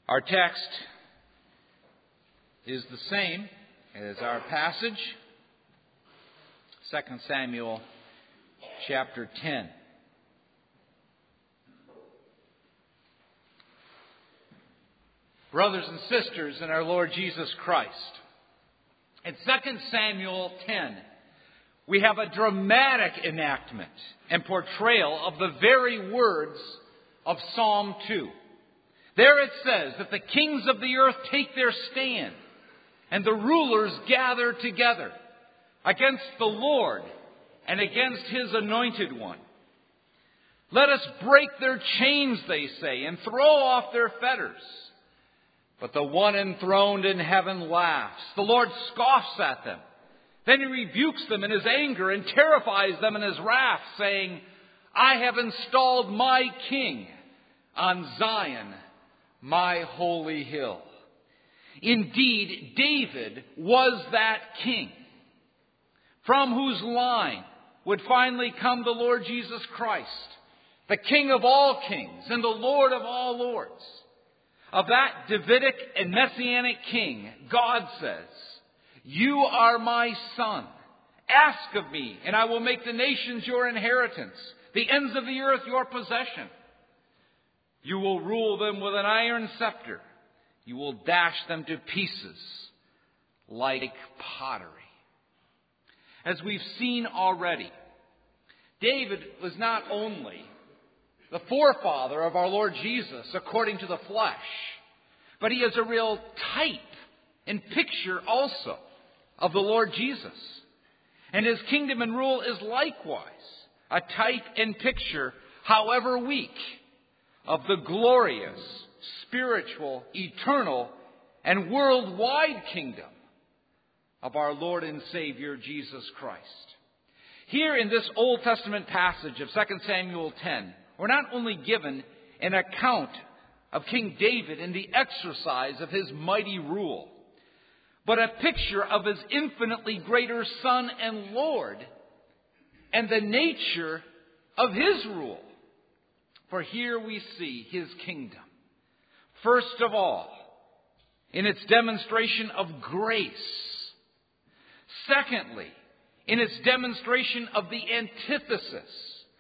Our text is the same as our passage, 2 Samuel chapter 10. Brothers and sisters in our Lord Jesus Christ, in 2 Samuel 10, we have a dramatic enactment and portrayal of the very words of Psalm 2. There it says that the kings of the earth take their stand and the rulers gather together against the Lord and against His anointed one. Let us break their chains, they say, and throw off their fetters. But the one enthroned in heaven laughs. The Lord scoffs at them. Then He rebukes them in His anger and terrifies them in His wrath, saying, I have installed my king on Zion, my holy hill. Indeed, David was that king, from whose line would finally come the Lord Jesus Christ, the King of all kings and the Lord of all lords. Of that Davidic and Messianic king, God says, You are my son. Ask of me, and I will make the nations your inheritance, the ends of the earth your possession. You will rule them with an iron scepter. You will dash them to pieces like pottery. As we've seen already, David was not only the forefather of our Lord Jesus according to the flesh, but he is a real type and picture also of the Lord Jesus. And His kingdom and rule is likewise a type and picture, however weak, of the glorious, spiritual, eternal, and worldwide kingdom of our Lord and Savior Jesus Christ. Here in this Old Testament passage of 2 Samuel 10, we're not only given an account of King David and the exercise of his mighty rule, but a picture of his infinitely greater Son and Lord and the nature of His rule. For here we see His kingdom, first of all, in its demonstration of grace. Secondly, in its demonstration of the antithesis.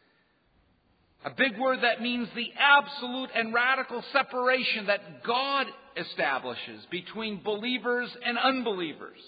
A big word that means the absolute and radical separation that God establishes between believers and unbelievers.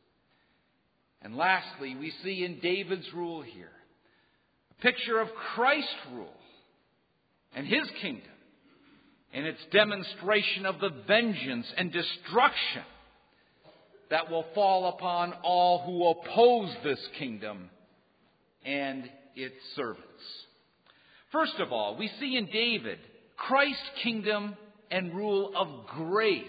And lastly, we see in David's rule here a picture of Christ's rule and His kingdom in its demonstration of the vengeance and destruction that will fall upon all who oppose this kingdom and its servants. First of all, we see in David Christ's kingdom and rule of grace.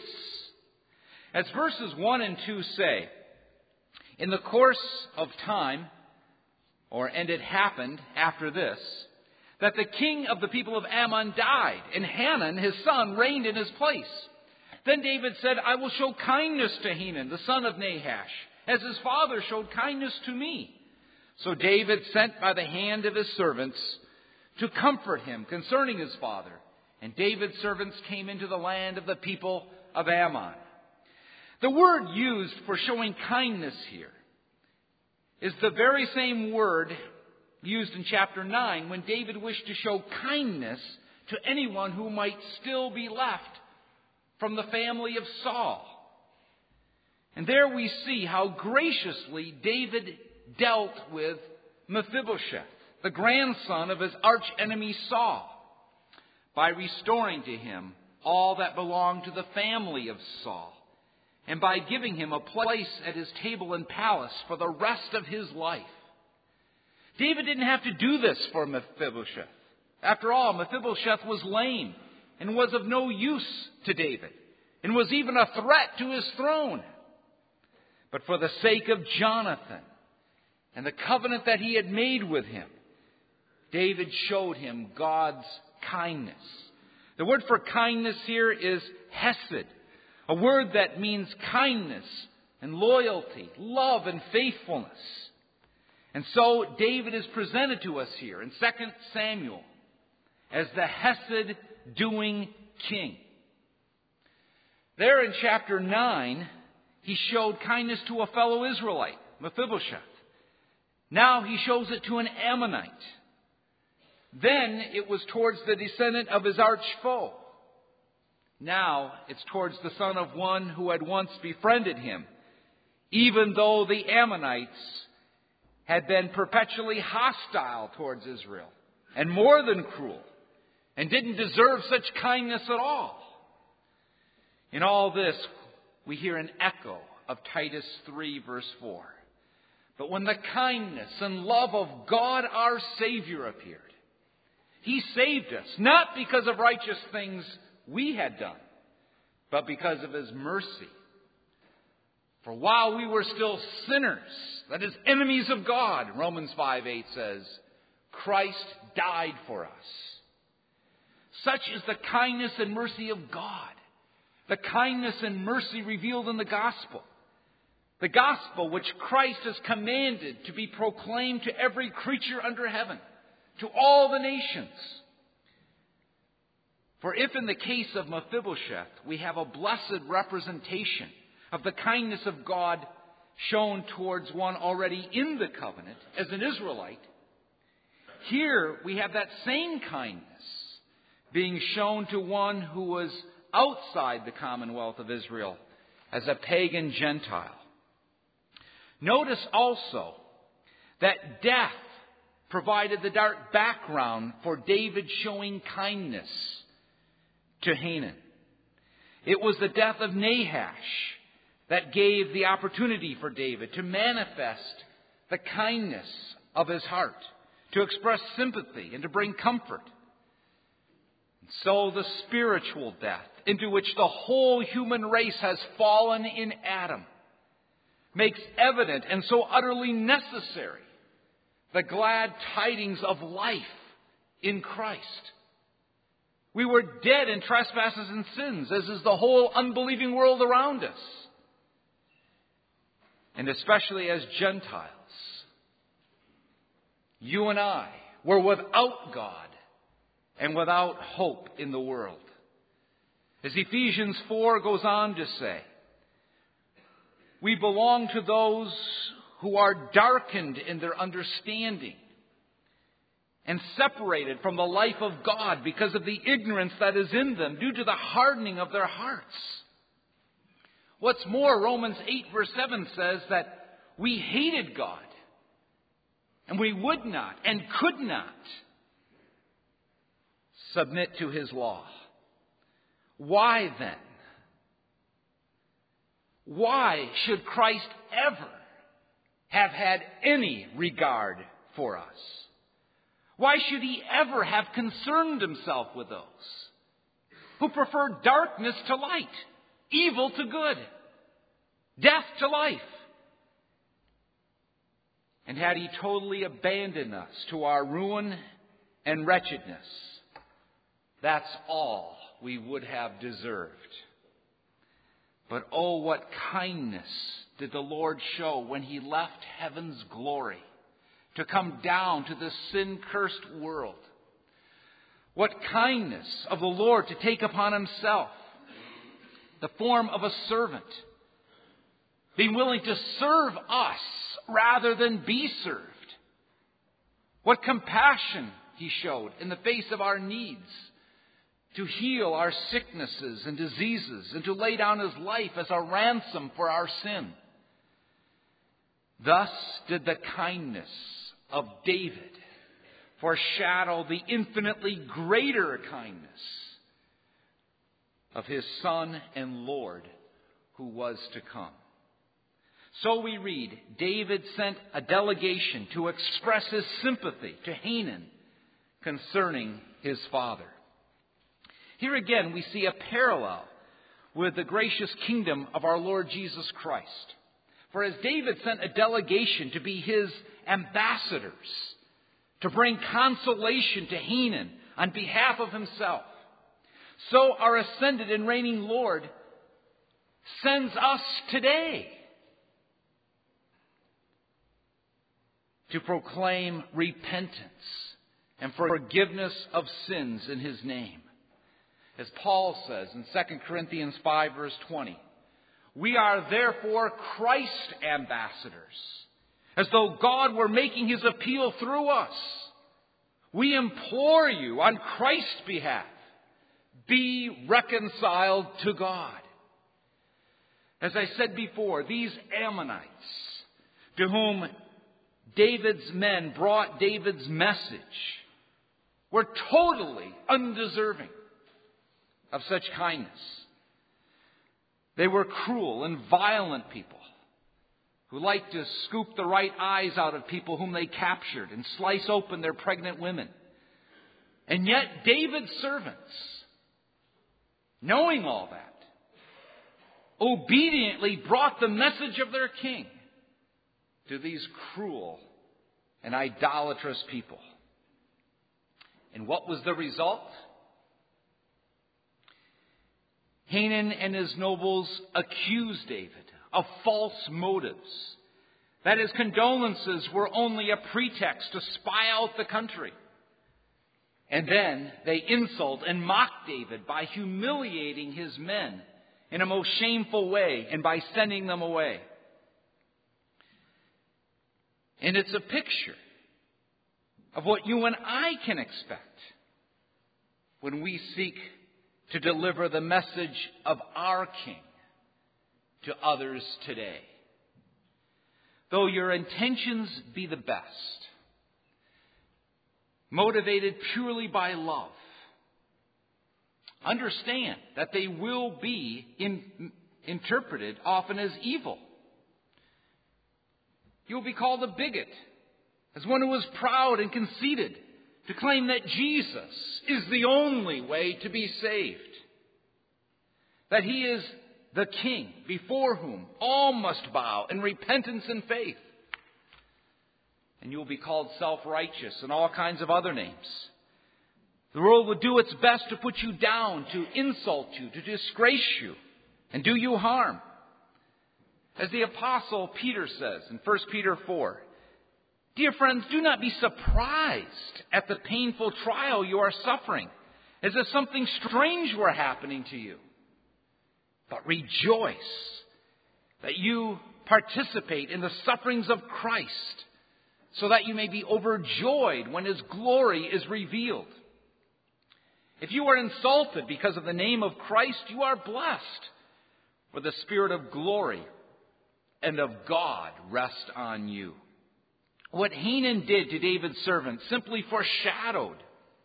As verses 1 and 2 say, in the course of time, and it happened after this, that the king of the people of Ammon died, and Hanun, his son, reigned in his place. Then David said, I will show kindness to Hanun, the son of Nahash, as his father showed kindness to me. So David sent by the hand of his servants to comfort him concerning his father. And David's servants came into the land of the people of Ammon. The word used for showing kindness here is the very same word used in chapter 9 when David wished to show kindness to anyone who might still be left from the family of Saul. And there we see how graciously David dealt with Mephibosheth, the grandson of his archenemy Saul, by restoring to him all that belonged to the family of Saul, and by giving him a place at his table and palace for the rest of his life. David didn't have to do this for Mephibosheth. After all, Mephibosheth was lame and was of no use to David, and was even a threat to his throne. But for the sake of Jonathan and the covenant that he had made with him, David showed him God's kindness. The word for kindness here is hesed, a word that means kindness and loyalty, love and faithfulness. And so David is presented to us here in 2 Samuel as the hesed-doing king. There in chapter 9, he showed kindness to a fellow Israelite, Mephibosheth. Now he shows it to an Ammonite. Then it was towards the descendant of his arch foe. Now it's towards the son of one who had once befriended him, even though the Ammonites had been perpetually hostile towards Israel and more than cruel and didn't deserve such kindness at all. In all this, we hear an echo of Titus 3, verse 4. But when the kindness and love of God our Savior appeared, He saved us, not because of righteous things we had done, but because of His mercy. For while we were still sinners, that is, enemies of God, Romans 5:8 says, Christ died for us. Such is the kindness and mercy of God. The kindness and mercy revealed in the gospel. The gospel which Christ has commanded to be proclaimed to every creature under heaven, to all the nations. For if in the case of Mephibosheth we have a blessed representation of the kindness of God shown towards one already in the covenant as an Israelite, here we have that same kindness being shown to one who was outside the commonwealth of Israel as a pagan Gentile. Notice also that death provided the dark background for David showing kindness to Hanan. It was the death of Nahash that gave the opportunity for David to manifest the kindness of his heart, to express sympathy and to bring comfort. And so the spiritual death into which the whole human race has fallen in Adam makes evident and so utterly necessary the glad tidings of life in Christ. We were dead in trespasses and sins, as is the whole unbelieving world around us. And especially as Gentiles, you and I were without God and without hope in the world. As Ephesians 4 goes on to say, we belong to those who are darkened in their understanding and separated from the life of God because of the ignorance that is in them due to the hardening of their hearts. What's more, Romans 8 verse 7 says that we hated God and we would not and could not submit to His law. Why then? Why should Christ ever have had any regard for us? Why should He ever have concerned Himself with those who prefer darkness to light, evil to good, death to life? And had He totally abandoned us to our ruin and wretchedness, that's all we would have deserved. But oh, what kindness did the Lord show when He left heaven's glory to come down to this sin-cursed world. What kindness of the Lord to take upon Himself the form of a servant, being willing to serve us rather than be served. What compassion He showed in the face of our needs, to heal our sicknesses and diseases, and to lay down His life as a ransom for our sin. Thus did the kindness of David foreshadow the infinitely greater kindness of his Son and Lord who was to come. So we read, David sent a delegation to express his sympathy to Hanan concerning his father. Here again we see a parallel with the gracious kingdom of our Lord Jesus Christ. For as David sent a delegation to be his ambassadors, to bring consolation to Hanan on behalf of himself, so our ascended and reigning Lord sends us today to proclaim repentance and forgiveness of sins in His name, As Paul says in 2 Corinthians 5, verse 20, we are therefore Christ's ambassadors, as though God were making his appeal through us. We implore you on Christ's behalf, be reconciled to God. As I said before, these Ammonites, to whom David's men brought David's message, were totally undeserving of such kindness. They were cruel and violent people who liked to scoop the right eyes out of people whom they captured and slice open their pregnant women. And yet David's servants, knowing all that, obediently brought the message of their king to these cruel and idolatrous people. And what was the result? Hanun and his nobles accused David of false motives, that his condolences were only a pretext to spy out the country. And then they insult and mock David by humiliating his men in a most shameful way and by sending them away. And it's a picture of what you and I can expect when we seek to deliver the message of our King to others today. Though your intentions be the best, motivated purely by love, understand that they will be interpreted often as evil. You'll be called a bigot, as one who is proud and conceited, to claim that Jesus is the only way to be saved, that he is the King before whom all must bow in repentance and faith. And you'll be called self-righteous and all kinds of other names. The world will do its best to put you down, to insult you, to disgrace you, and do you harm. As the Apostle Peter says in 1 Peter 4, dear friends, do not be surprised at the painful trial you are suffering, as if something strange were happening to you. But rejoice that you participate in the sufferings of Christ, so that you may be overjoyed when his glory is revealed. If you are insulted because of the name of Christ, you are blessed, for the Spirit of glory and of God rest on you. What Hanun did to David's servant simply foreshadowed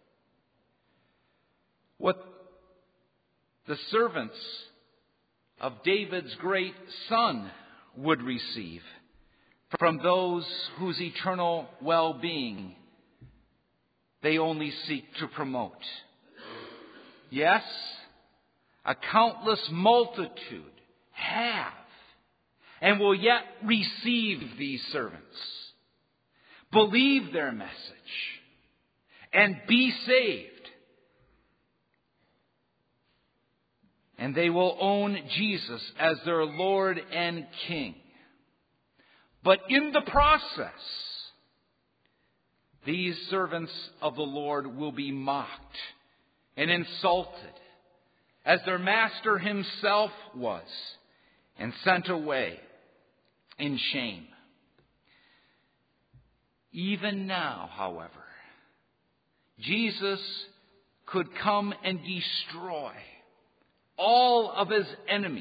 what the servants of David's great son would receive from those whose eternal well-being they only seek to promote. Yes, a countless multitude have and will yet receive these servants, believe their message, and be saved. And they will own Jesus as their Lord and King. But in the process, these servants of the Lord will be mocked and insulted, as their master himself was, and sent away in shame. Even now, however, Jesus could come and destroy all of his enemies,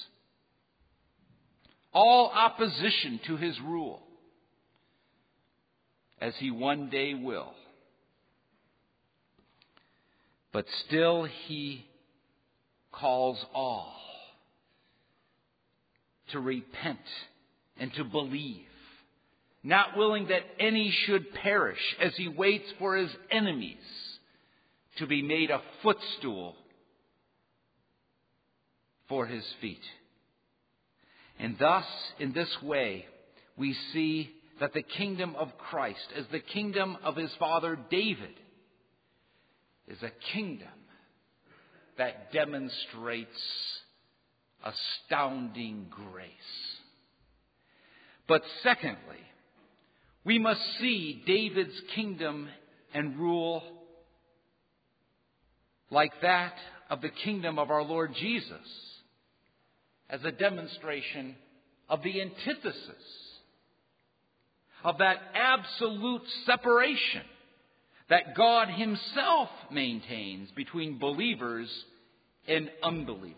all opposition to his rule, as he one day will. But still he calls all to repent and to believe, not willing that any should perish, as he waits for his enemies to be made a footstool for his feet. And thus, in this way, we see that the kingdom of Christ, as the kingdom of his father David, is a kingdom that demonstrates astounding grace. But secondly, we must see David's kingdom and rule like that of the kingdom of our Lord Jesus as a demonstration of the antithesis of that absolute separation that God Himself maintains between believers and unbelievers.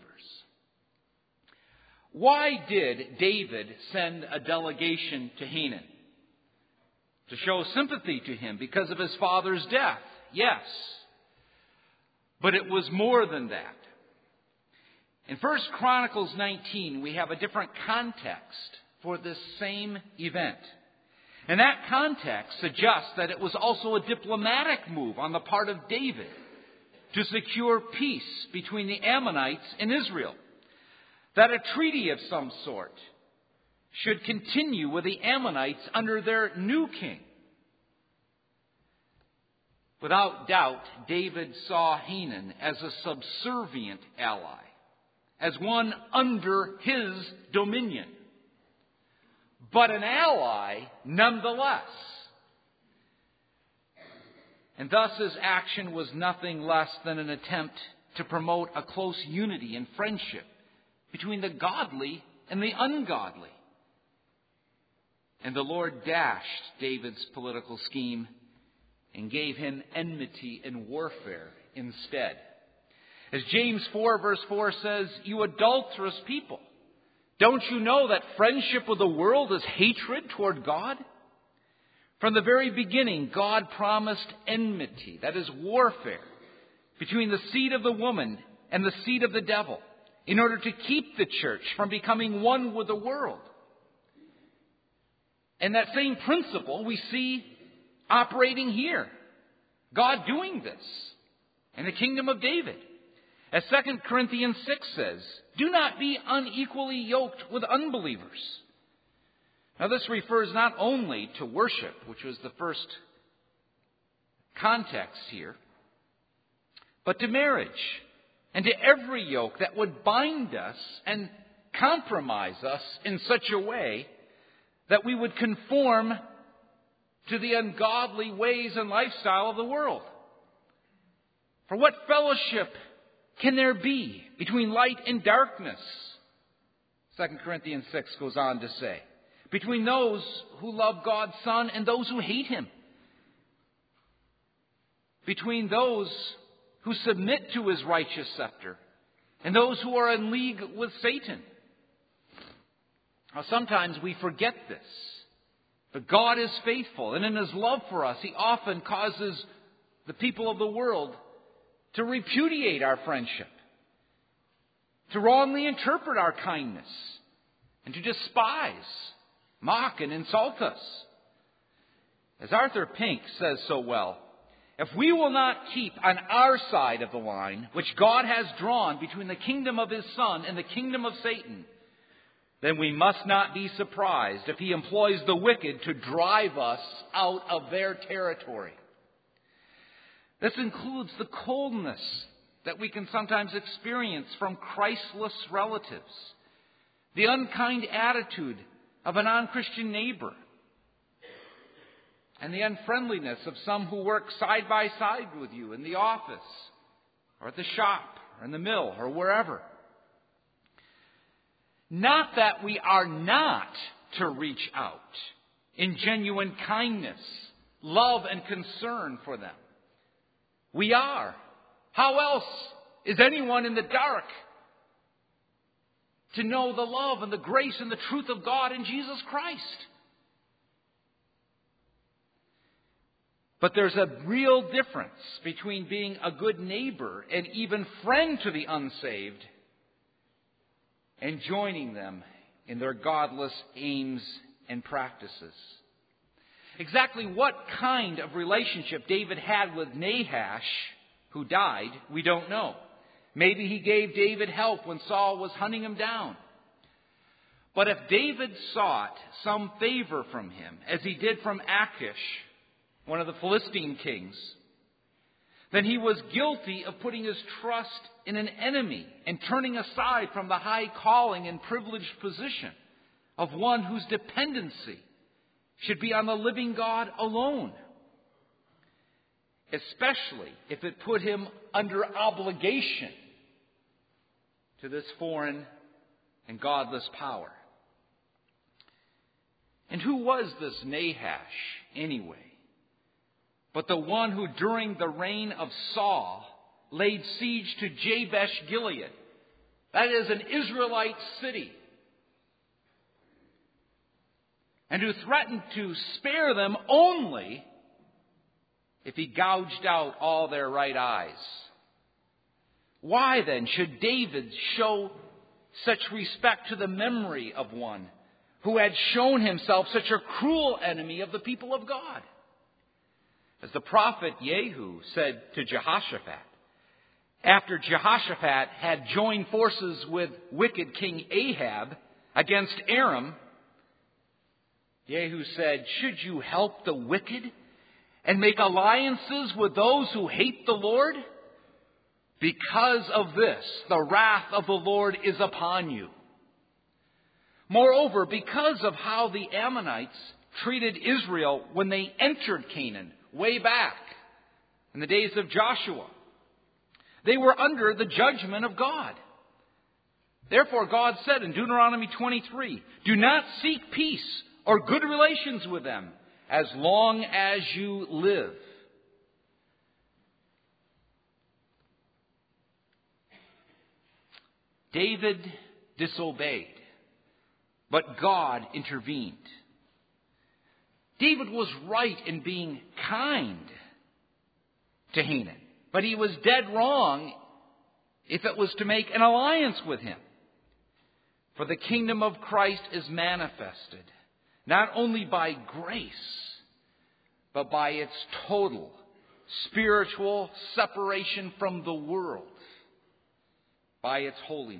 Why did David send a delegation to Hanan? To show sympathy to him because of his father's death. Yes. But it was more than that. In 1 Chronicles 19, we have a different context for this same event. And that context suggests that it was also a diplomatic move on the part of David to secure peace between the Ammonites and Israel. That a treaty of some sort should continue with the Ammonites under their new king. Without doubt, David saw Hanan as a subservient ally, as one under his dominion, but an ally nonetheless. And thus his action was nothing less than an attempt to promote a close unity and friendship between the godly and the ungodly. And the Lord dashed David's political scheme and gave him enmity and warfare instead. As James 4 verse 4 says, "You adulterous people, don't you know that friendship with the world is hatred toward God?" From the very beginning, God promised enmity, that is warfare, between the seed of the woman and the seed of the devil, in order to keep the church from becoming one with the world. And that same principle we see operating here. God doing this in the kingdom of David. As 2 Corinthians 6 says, "Do not be unequally yoked with unbelievers." Now this refers not only to worship, which was the first context here, but to marriage and to every yoke that would bind us and compromise us in such a way that we would conform to the ungodly ways and lifestyle of the world. For what fellowship can there be between light and darkness? 2 Corinthians 6 goes on to say, between those who love God's Son and those who hate Him. Between those who submit to His righteous scepter and those who are in league with Satan. Now, sometimes we forget this. But God is faithful, and in His love for us, He often causes the people of the world to repudiate our friendship, to wrongly interpret our kindness, and to despise, mock, and insult us. As Arthur Pink says so well, if we will not keep on our side of the line, which God has drawn between the kingdom of His Son and the kingdom of Satan, then we must not be surprised if He employs the wicked to drive us out of their territory. This includes the coldness that we can sometimes experience from Christless relatives, the unkind attitude of a non-Christian neighbor, and the unfriendliness of some who work side by side with you in the office or at the shop or in the mill or wherever. Not that we are not to reach out in genuine kindness, love, and concern for them. We are. How else is anyone in the dark to know the love and the grace and the truth of God in Jesus Christ? But there's a real difference between being a good neighbor and even friend to the unsaved and joining them in their godless aims and practices. Exactly what kind of relationship David had with Nahash, who died, we don't know. Maybe he gave David help when Saul was hunting him down. But if David sought some favor from him, as he did from Achish, one of the Philistine kings, then he was guilty of putting his trust in an enemy and turning aside from the high calling and privileged position of one whose dependency should be on the living God alone, especially if it put him under obligation to this foreign and godless power. And who was this Nahash anyway? But the one who during the reign of Saul laid siege to Jabesh Gilead. That is an Israelite city. And who threatened to spare them only if he gouged out all their right eyes. Why then should David show such respect to the memory of one who had shown himself such a cruel enemy of the people of God? As the prophet Jehu said to Jehoshaphat, after Jehoshaphat had joined forces with wicked King Ahab against Aram, Jehu said, should you help the wicked and make alliances with those who hate the Lord? Because of this, the wrath of the Lord is upon you. Moreover, because of how the Ammonites treated Israel when they entered Canaan way back in the days of Joshua, they were under the judgment of God. Therefore, God said in Deuteronomy 23, do not seek peace or good relations with them as long as you live. David disobeyed, but God intervened. David was right in being kind to Hanan, but he was dead wrong if it was to make an alliance with him. For the kingdom of Christ is manifested not only by grace, but by its total spiritual separation from the world, by its holiness.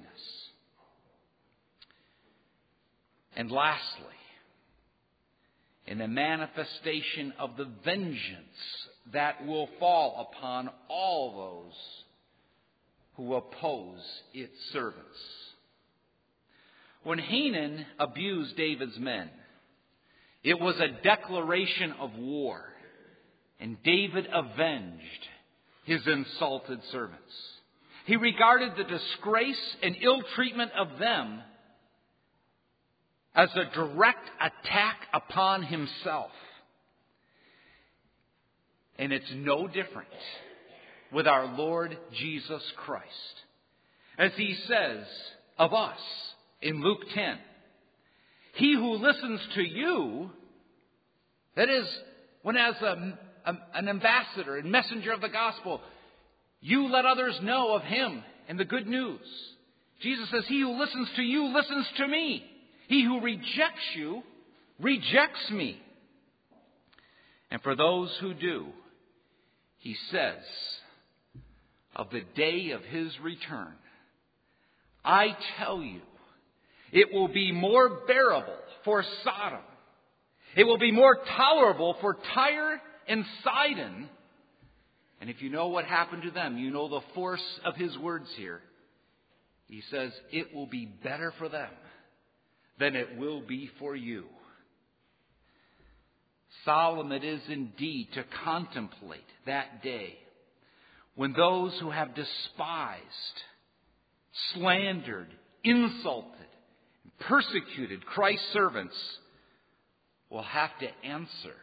And lastly, in the manifestation of the vengeance that will fall upon all those who oppose its servants. When Hanan abused David's men, it was a declaration of war, and David avenged his insulted servants. He regarded the disgrace and ill treatment of them as a direct attack upon himself. And it's no different with our Lord Jesus Christ. As he says of us in Luke 10, he who listens to you, that is, when as an ambassador and messenger of the gospel, you let others know of him and the good news. Jesus says, he who listens to you listens to me. He who rejects you rejects me. And for those who do, he says, of the day of his return, I tell you, it will be more bearable for Sodom. It will be more tolerable for Tyre and Sidon. And if you know what happened to them, you know the force of his words here. He says, it will be better for them than it will be for you. Solemn it is indeed to contemplate that day when those who have despised, slandered, insulted, and persecuted Christ's servants will have to answer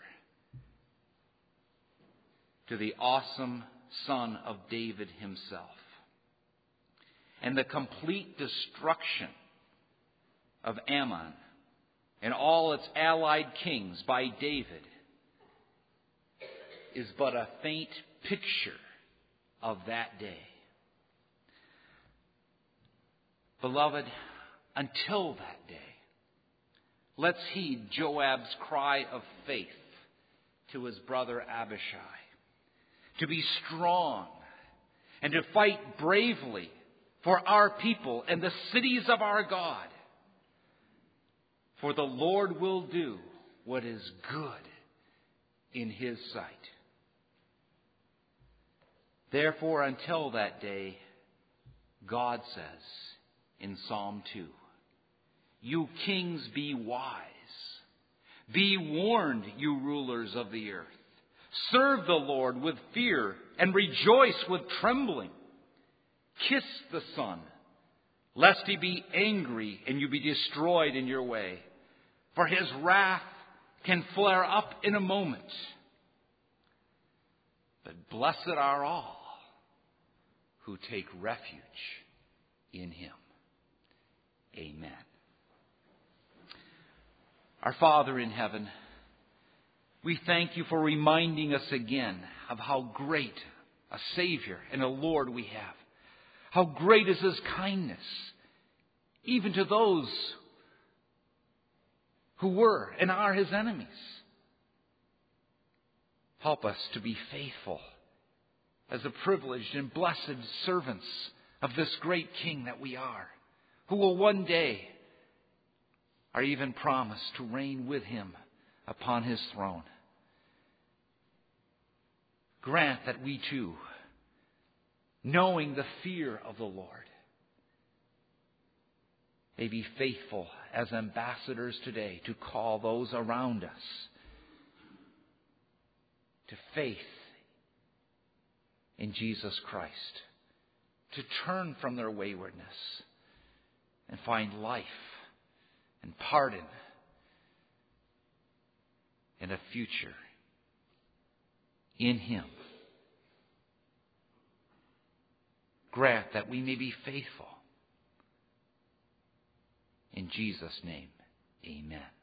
to the awesome Son of David himself. And the complete destruction of Ammon and all its allied kings by David is but a faint picture of that day. Beloved, until that day, let's heed Joab's cry of faith to his brother Abishai, to be strong and to fight bravely for our people and the cities of our God. For the Lord will do what is good in his sight. Therefore, until that day, God says in Psalm 2, you kings be wise. Be warned, you rulers of the earth. Serve the Lord with fear and rejoice with trembling. Kiss the Son, lest he be angry and you be destroyed in your way. For his wrath can flare up in a moment. But blessed are all who take refuge in him. Amen. Our Father in heaven, we thank you for reminding us again of how great a Savior and a Lord we have. How great is his kindness, even to those who were and are his enemies. Help us to be faithful as the privileged and blessed servants of this great King that we are, who will one day are even promised to reign with him upon his throne. Grant that we too, knowing the fear of the Lord, may be faithful as ambassadors today to call those around us to faith in Jesus Christ, to turn from their waywardness and find life and pardon and a future in him. Grant that we may be faithful. In Jesus' name, amen.